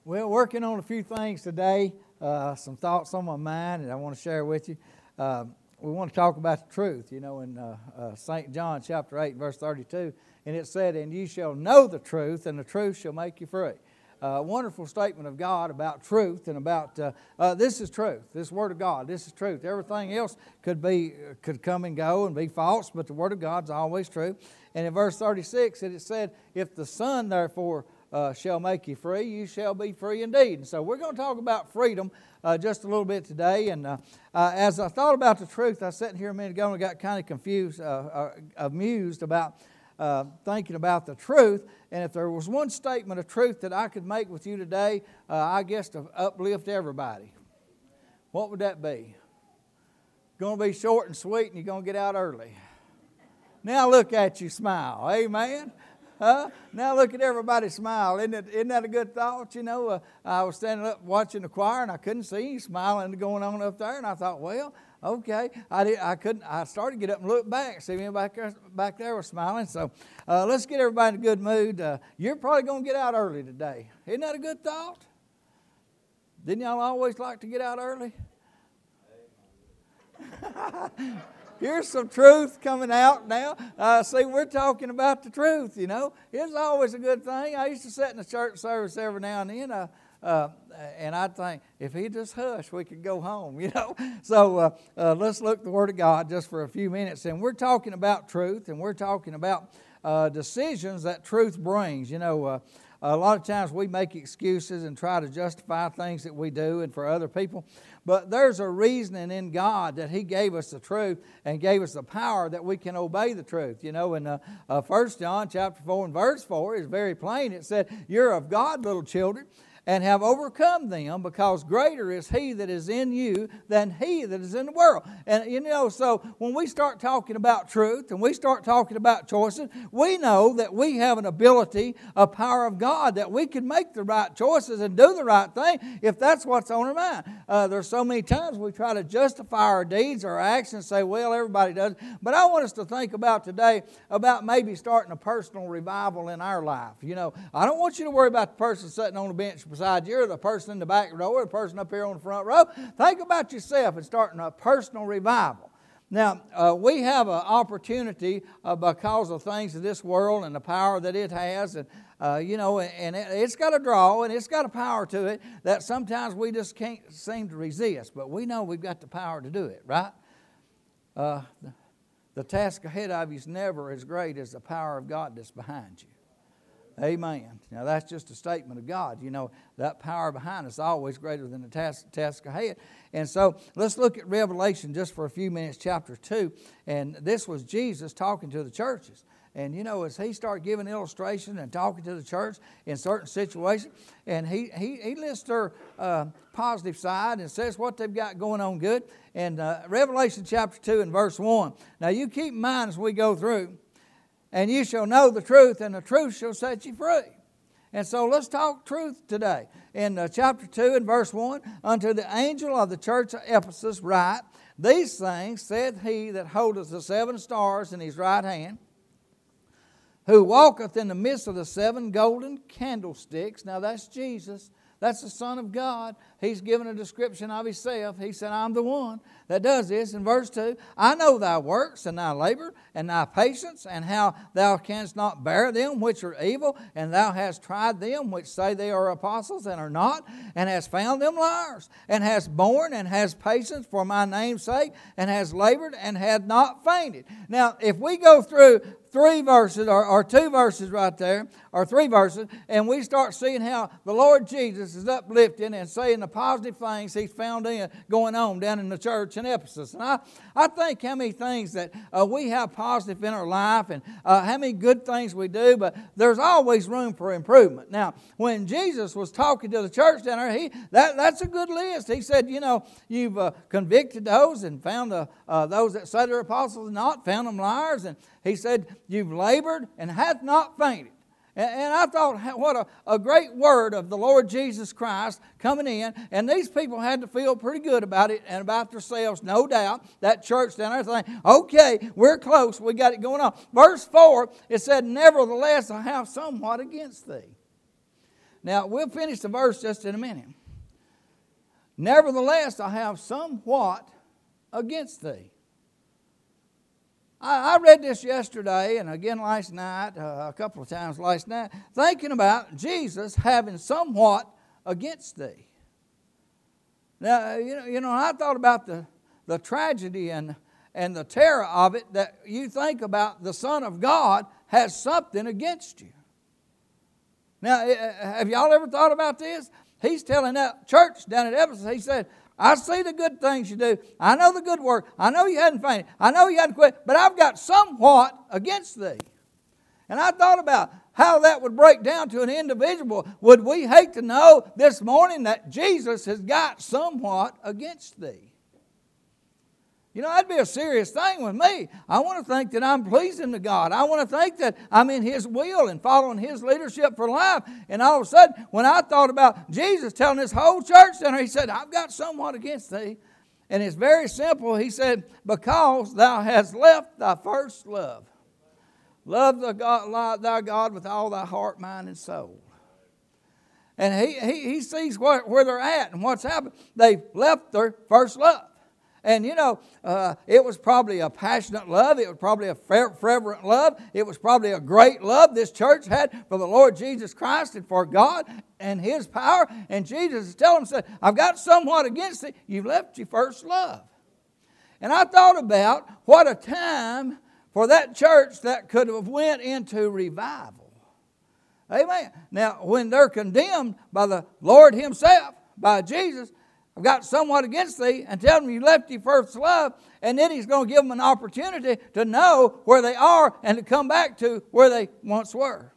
Well, working on a few things today, some thoughts on my mind that I want to share with you. We want to talk about the truth, in St. John chapter 8, verse 32. And it said, "And ye shall know the truth, and the truth shall make you free." Wonderful statement of God about truth and about this is truth. This Word of God, this is truth. Everything else could come and go and be false, but the Word of God's always true. And in verse 36, it said, "If the Son therefore shall make you free, you shall be free indeed." And so we're going to talk about freedom just a little bit today. And as I thought about the truth, I was sitting here a minute ago and got kind of confused, amused about thinking about the truth. And if there was one statement of truth that I could make with you today, I guess to uplift everybody, what would that be? Going to be short and sweet, and you're going to get out early. Now look at you smile. Amen. Now look at everybody smile. Isn't that a good thought? I was standing up watching the choir and I couldn't see any smiling going on up there, and I thought, well, okay. I started to get up and look back, see me back there was smiling. So let's get everybody in a good mood. You're probably going to get out early today. Isn't that a good thought? Didn't y'all always like to get out early? Here's some truth coming out now. See, we're talking about the truth, It's always a good thing. I used to sit in the church service every now and then, and I'd think, if he just hush, we could go home, So let's look at the Word of God just for a few minutes. And we're talking about truth, and we're talking about decisions that truth brings. A lot of times we make excuses and try to justify things that we do and for other people. But there's a reasoning in God that He gave us the truth and gave us the power that we can obey the truth. In 1 John chapter 4 and verse 4 is very plain. It said, "You're of God, little children, and have overcome them, because greater is He that is in you than he that is in the world." And so when we start talking about truth and we start talking about choices, we know that we have an ability, a power of God, that we can make the right choices and do the right thing if that's what's on our mind. There's so many times we try to justify our deeds or our actions, say, well, everybody does. But I want us to think about today about maybe starting a personal revival in our life. I don't want you to worry about the person sitting on the bench beside you, or the person in the back row, or the person up here on the front row. Think about yourself and starting a personal revival. Now, we have an opportunity because of things of this world and the power that it has, and it's got a draw and it's got a power to it that sometimes we just can't seem to resist. But we know we've got the power to do it, right? The task ahead of you is never as great as the power of God that's behind you. Amen. Now that's just a statement of God. That power behind us is always greater than the task ahead. And so let's look at Revelation just for a few minutes, chapter 2. And this was Jesus talking to the churches. And as He started giving illustration and talking to the church in certain situations, and he lists their positive side and says what they've got going on good. And Revelation chapter 2 and verse 1. Now you keep in mind as we go through, "And you shall know the truth, and the truth shall set you free." And so let's talk truth today. In chapter 2 and verse 1, "Unto the angel of the church of Ephesus write, These things saith he that holdeth the 7 stars in his right hand, who walketh in the midst of the 7 golden candlesticks." Now that's Jesus. That's the Son of God. He's given a description of Himself. He said, "I'm the one that does this." In verse 2, "I know thy works, and thy labor, and thy patience, and how thou canst not bear them which are evil, and thou hast tried them which say they are apostles, and are not, and hast found them liars, and hast borne, and hast patience for my name's sake, and hast labored, and had not fainted." Now, if we go through 3 verses, or 2 verses right there, or 3 verses, and we start seeing how the Lord Jesus is uplifting and saying the positive things He's found going on down in the church in Ephesus. And I think how many things that we have positive in our life, and how many good things we do, but there's always room for improvement. Now, when Jesus was talking to the church down there, that's a good list. He said, you've convicted those and found those that say they're apostles and not, found them liars. And He said, you've labored and hath not fainted. And I thought, what a great word of the Lord Jesus Christ coming in. And these people had to feel pretty good about it and about themselves, no doubt. That church down there thinking, okay, we're close, we got it going on. Verse 4, it said, "Nevertheless, I have somewhat against thee." Now, we'll finish the verse just in a minute. Nevertheless, I have somewhat against thee. I read this yesterday and again last night, a couple of times last night, thinking about Jesus having somewhat against thee. Now, I thought about the tragedy and the terror of it, that you think about the Son of God has something against you. Now, have y'all ever thought about this? He's telling that church down at Ephesus, he said, I see the good things you do. I know the good work. I know you hadn't fainted. I know you hadn't quit. But I've got somewhat against thee. And I thought about how that would break down to an individual. Would we hate to know this morning that Jesus has got somewhat against thee? That'd be a serious thing with me. I want to think that I'm pleasing to God. I want to think that I'm in His will and following His leadership for life. And all of a sudden, when I thought about Jesus telling this whole church down He said, I've got somewhat against thee. And it's very simple. He said, because thou hast left thy first love. Love thy God with all thy heart, mind, and soul. And he sees where they're at and what's happened. They've left their first love. And it was probably a passionate love. It was probably a fervent love. It was probably a great love this church had for the Lord Jesus Christ and for God and His power. And Jesus is telling them, said, I've got somewhat against it. You've left your first love. And I thought about what a time for that church that could have went into revival. Amen. Now, when they're condemned by the Lord Himself, by Jesus, I've got somewhat against thee, and tell them you left your first love, and then He's going to give them an opportunity to know where they are and to come back to where they once were.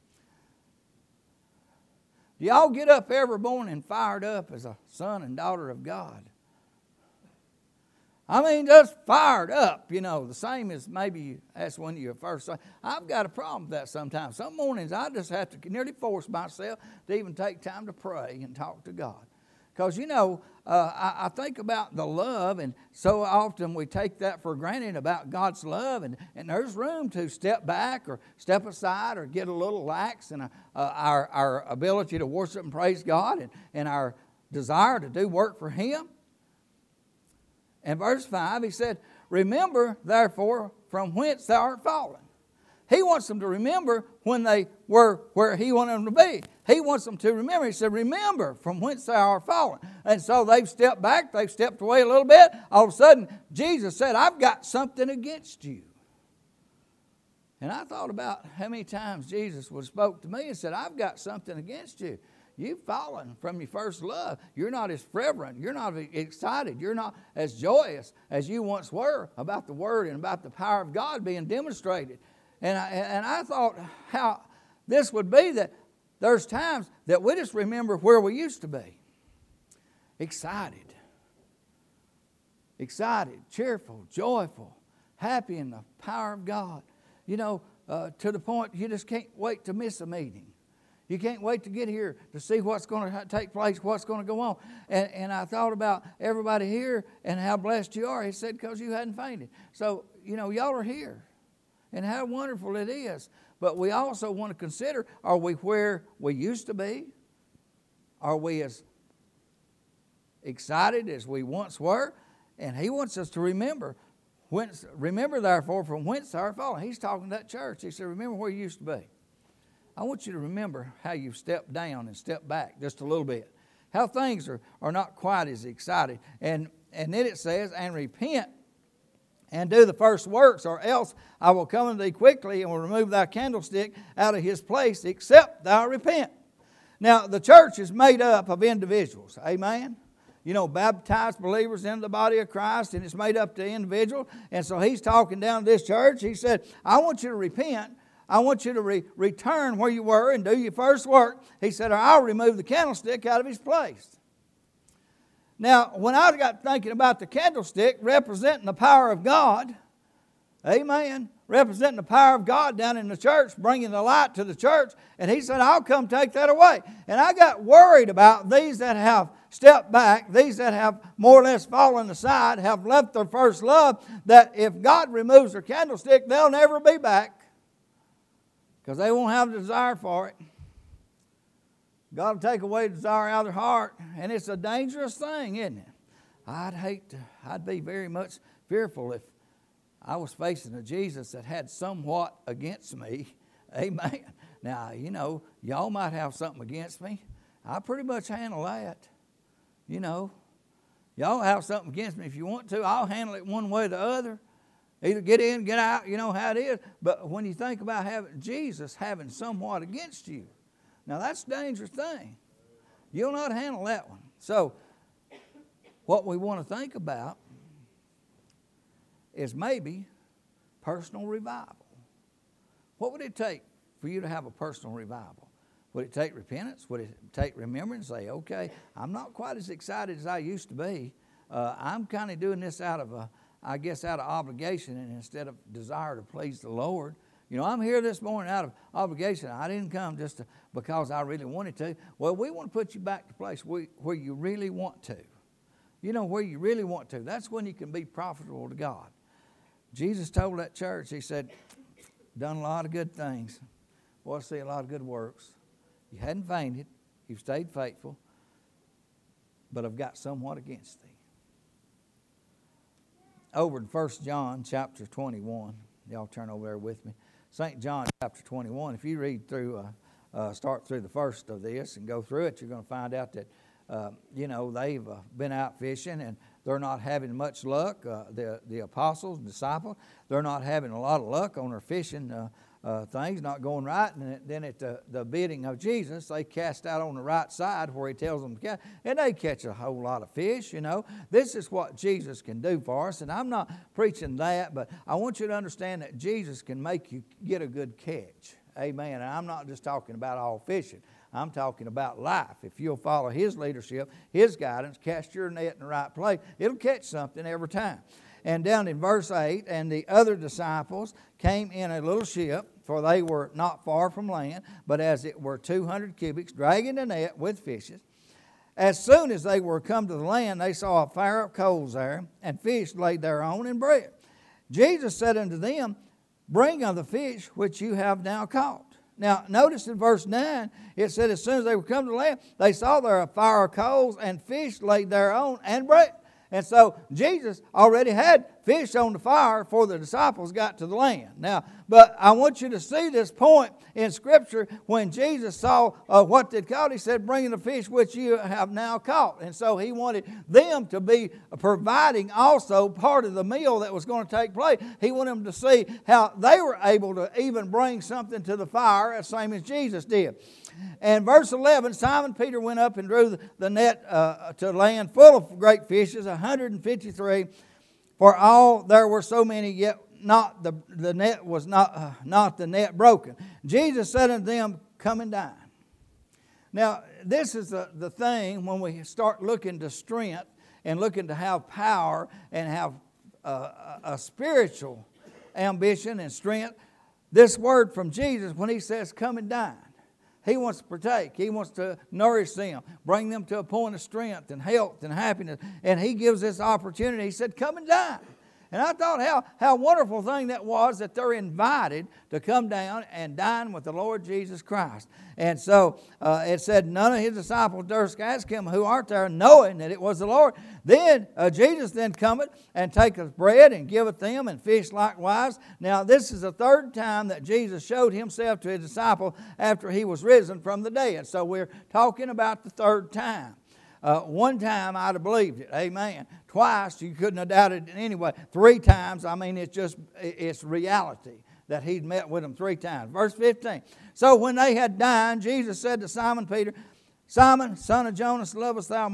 Do y'all get up every morning fired up as a son and daughter of God? I mean, just fired up, the same as maybe that's when you're first. I've got a problem with that sometimes. Some mornings I just have to nearly force myself to even take time to pray and talk to God. Because, I think about the love, and so often we take that for granted about God's love, and there's room to step back or step aside or get a little lax in our ability to worship and praise God and our desire to do work for Him. In verse 5, he said, remember, therefore, from whence thou art fallen. He wants them to remember when they were where He wanted them to be. He wants them to remember. He said, remember from whence thou art fallen. And so they've stepped back. They've stepped away a little bit. All of a sudden, Jesus said, I've got something against you. And I thought about how many times Jesus would have spoke to me and said, I've got something against you. You've fallen from your first love. You're not as fervent. You're not excited. You're not as joyous as you once were about the Word and about the power of God being demonstrated. And I thought how this would be, that there's times that we just remember where we used to be. Excited, cheerful, joyful, happy in the power of God. To the point you just can't wait to miss a meeting. You can't wait to get here to see what's going to take place, what's going to go on. And I thought about everybody here and how blessed you are. He said, because you hadn't fainted. So, y'all are here. And how wonderful it is. But we also want to consider, are we where we used to be? Are we as excited as we once were? And He wants us to remember. Remember, therefore, from whence thou art fallen. He's talking to that church. He said, remember where you used to be. I want you to remember how you've stepped down and stepped back just a little bit. How things are not quite as excited. And then it says, and repent and do the first works, or else I will come unto thee quickly and will remove thy candlestick out of his place, except thou repent. Now, the church is made up of individuals. Amen? Baptized believers in the body of Christ, and it's made up to individuals. And so He's talking down to this church. He said, I want you to repent. I want you to return where you were and do your first work. He said, or I'll remove the candlestick out of his place. Now, when I got thinking about the candlestick representing the power of God, amen, representing the power of God down in the church, bringing the light to the church, and He said, I'll come take that away. And I got worried about these that have stepped back, these that have more or less fallen aside, have left their first love, that if God removes their candlestick, they'll never be back because they won't have the desire for it. God will take away the desire out of their heart, and it's a dangerous thing, isn't it? I'd be very much fearful if I was facing a Jesus that had somewhat against me. Amen. Now, y'all might have something against me. I pretty much handle that. Y'all have something against me if you want to. I'll handle it one way or the other. Either get in, get out, you know how it is. But when you think about Jesus having somewhat against you, now that's a dangerous thing. You'll not handle that one. So, what we want to think about is maybe personal revival. What would it take for you to have a personal revival? Would it take repentance? Would it take remembrance? Say, okay, I'm not quite as excited as I used to be. I'm kind of doing this out of obligation and instead of desire to please the Lord. I'm here this morning out of obligation. I didn't come just because I really wanted to. Well, we want to put you back to place where you really want to. Where you really want to. That's when you can be profitable to God. Jesus told that church, he said, done a lot of good things. Boy, I see a lot of good works. You hadn't fainted. You've stayed faithful. But I've got somewhat against thee. Over in 1 John chapter 21. Y'all turn over there with me. St. John chapter 21. If you read through, start through the first of this and go through it, you're going to find out that, they've been out fishing and they're not having much luck. The apostles and disciples, they're not having a lot of luck on their fishing things, not going right. And then at the bidding of Jesus, they cast out on the right side where he tells them to cast, and they catch a whole lot of fish, This is what Jesus can do for us, and I'm not preaching that, but I want you to understand that Jesus can make you get a good catch. Amen. And I'm not just talking about all fishing. I'm talking about life. If you'll follow his leadership, his guidance, cast your net in the right place, it'll catch something every time. And down in verse 8, and the other disciples came in a little ship, for they were not far from land, but as it were 200 cubits, dragging the net with fishes. As soon as they were come to the land, they saw a fire of coals there, and fish laid thereon, and bread. Jesus said unto them, bring of the fish which you have now caught. Now, notice in verse 9, it said as soon as they were come to the land, they saw there a fire of coals, and fish laid thereon, and bread. And so Jesus already had fish on the fire before the disciples got to the land. Now, but I want you to see this point in Scripture. When Jesus saw what they'd caught, he said, bring the fish which you have now caught. And so he wanted them to be providing also part of the meal that was going to take place. He wanted them to see how they were able to even bring something to the fire, the same as Jesus did. And verse 11, Simon Peter went up and drew the net to land full of great fishes, 153. For all there were so many, yet not the net was not the net broken. Jesus said unto them, come and dine. Now, this is the thing when we start looking to strength and looking to have power and have a spiritual ambition and strength. This word from Jesus, when he says, come and dine. He wants to partake. He wants to nourish them, bring them to a point of strength and health and happiness. And he gives this opportunity. He said, come and dine. And I thought how wonderful thing that was that they're invited to come down and dine with the Lord Jesus Christ. And so it said none of his disciples durst ask him, who art thou, knowing that it was the Lord. Then Jesus then cometh and taketh bread and giveth them, and fish likewise. Now this is the third time that Jesus showed himself to his disciples after he was risen from the dead. So we're talking about the third time. One time I'd have believed it. Amen. Twice you couldn't have doubted it anyway. 3 times, I mean, it's reality that he'd met with them 3 times. Verse 15. So when they had dined, Jesus said to Simon Peter, Simon, son of Jonas, lovest thou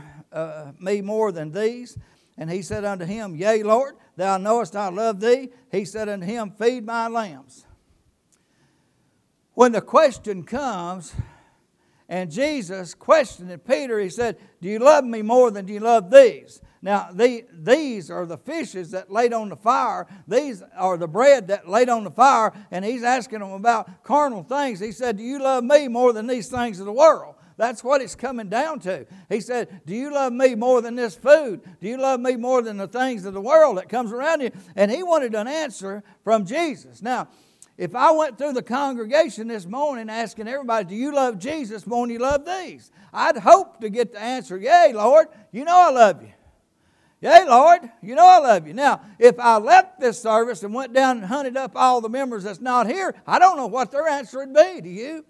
me more than these? And he said unto him, Yea, Lord, thou knowest I love thee. He said unto him, Feed my lambs. When the question comes, and Jesus questioned Peter, he said, do you love me more than do you love these? Now, these are the fishes that laid on the fire. These are the bread that laid on the fire. And he's asking them about carnal things. He said, do you love me more than these things of the world? That's what it's coming down to. He said, do you love me more than this food? Do you love me more than the things of the world that comes around you? And he wanted an answer from Jesus. Now, if I went through the congregation this morning asking everybody, do you love Jesus more than you love these? I'd hope to get the answer, yea, Lord, you know I love you. Yea, Lord, you know I love you. Now, if I left this service and went down and hunted up all the members that's not here, I don't know what their answer would be. Do you?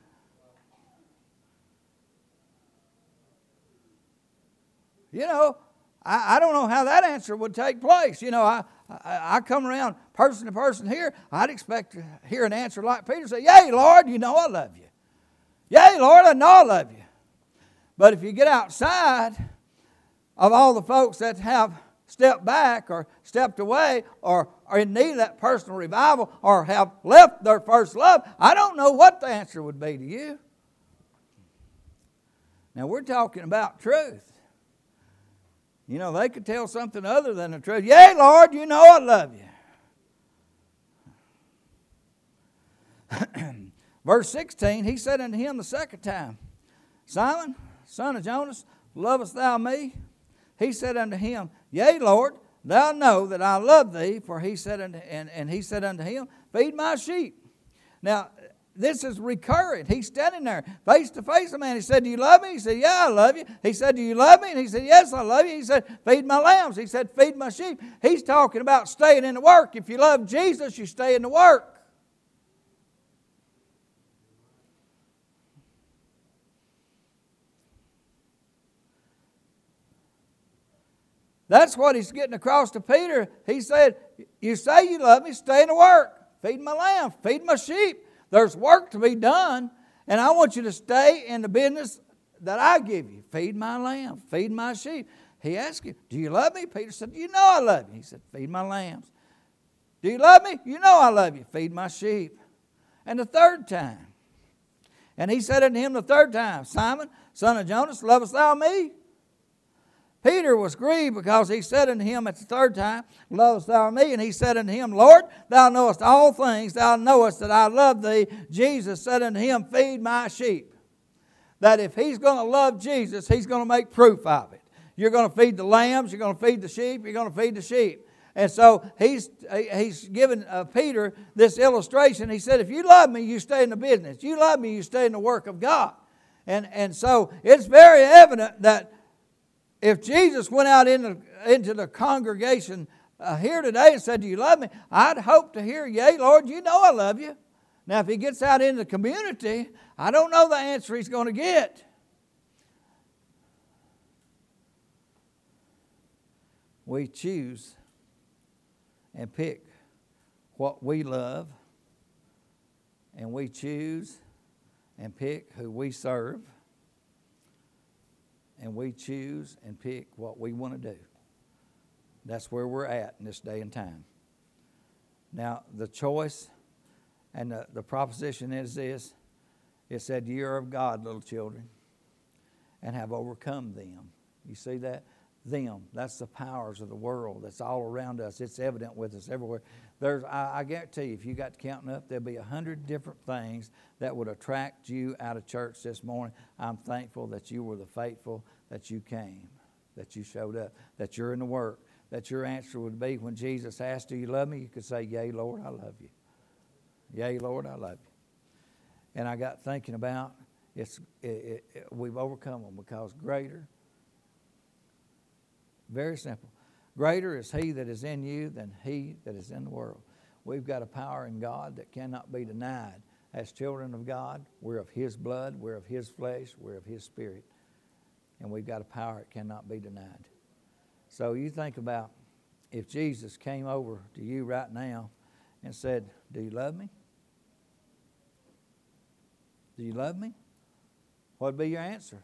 You know, I don't know how that answer would take place. You know, I come around person to person here. I'd expect to hear an answer like Peter say, yea, Lord, you know I love you. Yea, Lord, I know I love you. But if you get outside of all the folks that have stepped back or stepped away or are in need of that personal revival or have left their first love, I don't know what the answer would be to you. Now, we're talking about truth. You know, they could tell something other than the truth. Yea, Lord, you know I love you. Verse 16, he said unto him the second time, Simon, son of Jonas, lovest thou me? He said unto him, Yea, Lord, thou know that I love thee. For he said and he said unto him, Feed my sheep. Now, this is recurrent. He's standing there face to face with a man. He said, do you love me? He said, yeah, I love you. He said, do you love me? And he said, yes, I love you. He said, feed my lambs. He said, feed my sheep. He's talking about staying in the work. If you love Jesus, you stay in the work. That's what he's getting across to Peter. He said, you say you love me, stay in the work. Feed my lambs, feed my sheep. There's work to be done, and I want you to stay in the business that I give you. Feed my lambs, feed my sheep. He asked him, do you love me? Peter said, you know I love you. He said, feed my lambs. Do you love me? You know I love you. Feed my sheep. And the third time. And he said unto him the third time, Simon, son of Jonas, lovest thou me? Peter was grieved because he said unto him at the third time, lovest thou me? And he said unto him, Lord, thou knowest all things. Thou knowest that I love thee. Jesus said unto him, feed my sheep. That if he's going to love Jesus, he's going to make proof of it. You're going to feed the lambs. You're going to feed the sheep. You're going to feed the sheep. And so he's given Peter this illustration. He said, if you love me, you stay in the business. You love me, you stay in the work of God. And so it's very evident that if Jesus went out into the congregation here today and said, do you love me? I'd hope to hear, yea, Lord, you know I love you. Now, if he gets out into the community, I don't know the answer he's going to get. We choose and pick what we love, and we choose and pick who we serve. And we choose and pick what we want to do. That's where we're at in this day and time. Now, the choice and the proposition is this. It said, ye are of God, little children, and have overcome them. You see that? Them. That's the powers of the world that's all around us. It's evident with us everywhere. I guarantee you, if you got to counting up, there'll be 100 different things that would attract you out of church this morning. I'm thankful that you were the faithful, that you came, that you showed up, that you're in the work, that your answer would be when Jesus asked, do you love me? You could say, yea, Lord, I love you. Yea, Lord, I love you. And I got thinking about, we've overcome them because greater, very simple. Greater is he that is in you than he that is in the world. We've got a power in God that cannot be denied. As children of God, we're of his blood, we're of his flesh, we're of his spirit. And we've got a power that cannot be denied. So you think about if Jesus came over to you right now and said, do you love me? Do you love me? What would be your answer?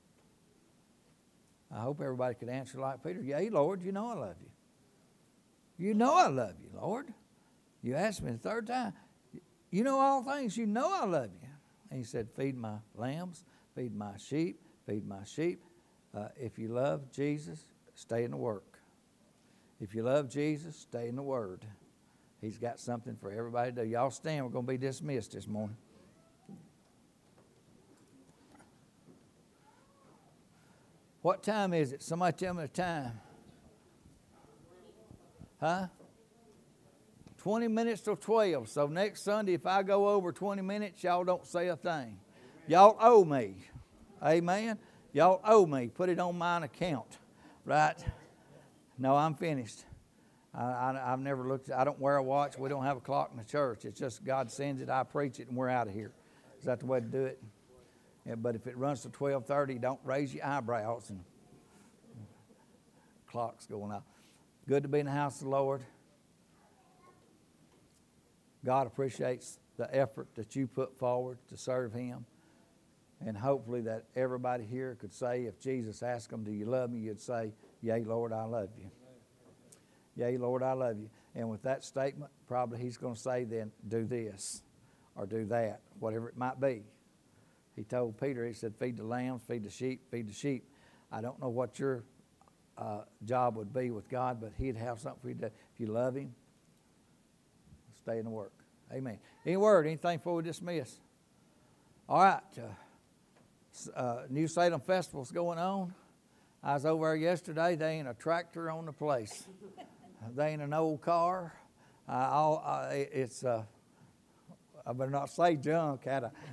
I hope everybody could answer like Peter. Yea, Lord, you know I love you. You know I love you, Lord. You asked me the third time. You know all things. You know I love you. And he said, feed my lambs, feed my sheep, feed my sheep. If you love Jesus, stay in the work. If you love Jesus, stay in the Word. He's got something for everybody to do. Y'all stand. We're going to be dismissed this morning. What time is it? Somebody tell me the time. Huh? 20 minutes till 12. So next Sunday, if I go over 20 minutes, y'all don't say a thing. Y'all owe me. Amen. Y'all owe me. Put it on mine account. Right? No, I'm finished. I've never looked. I don't wear a watch. We don't have a clock in the church. It's just God sends it. I preach it, and we're out of here. Is that the way to do it? Yeah, but if it runs to 12:30, don't raise your eyebrows and clock's going off. Good to be in the house of the Lord. God appreciates the effort that you put forward to serve Him. And hopefully that everybody here could say, if Jesus asked them, do you love me? You'd say, yea, Lord, I love you. Yea, Lord, I love you. And with that statement, probably He's going to say then, do this or do that, whatever it might be. He told Peter, He said, feed the lambs, feed the sheep, feed the sheep. I don't know what your job would be with God, but He'd have something for you to do. If you love Him, stay in the work. Amen. Any word, anything before we dismiss? All right. New Salem Festival's going on. I was over there yesterday. They ain't a tractor on the place. They ain't an old car. It's I better not say junk.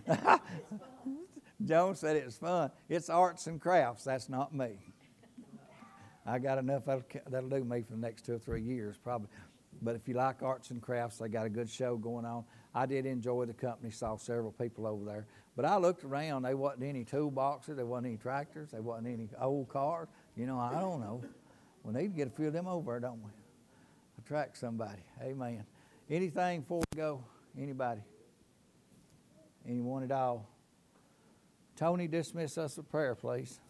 Joan said it was fun. It's arts and crafts. That's not me. I got enough that'll do me for the next 2 or 3 years probably. But if you like arts and crafts, they got a good show going on. I did enjoy the company, saw several people over there. But I looked around, there wasn't any toolboxes, there wasn't any tractors, there wasn't any old cars. You know, I don't know. We need to get a few of them over there, don't we? Attract somebody. Amen. Anything before we go? Anybody? Anyone at all? Tony, dismiss us with prayer, please.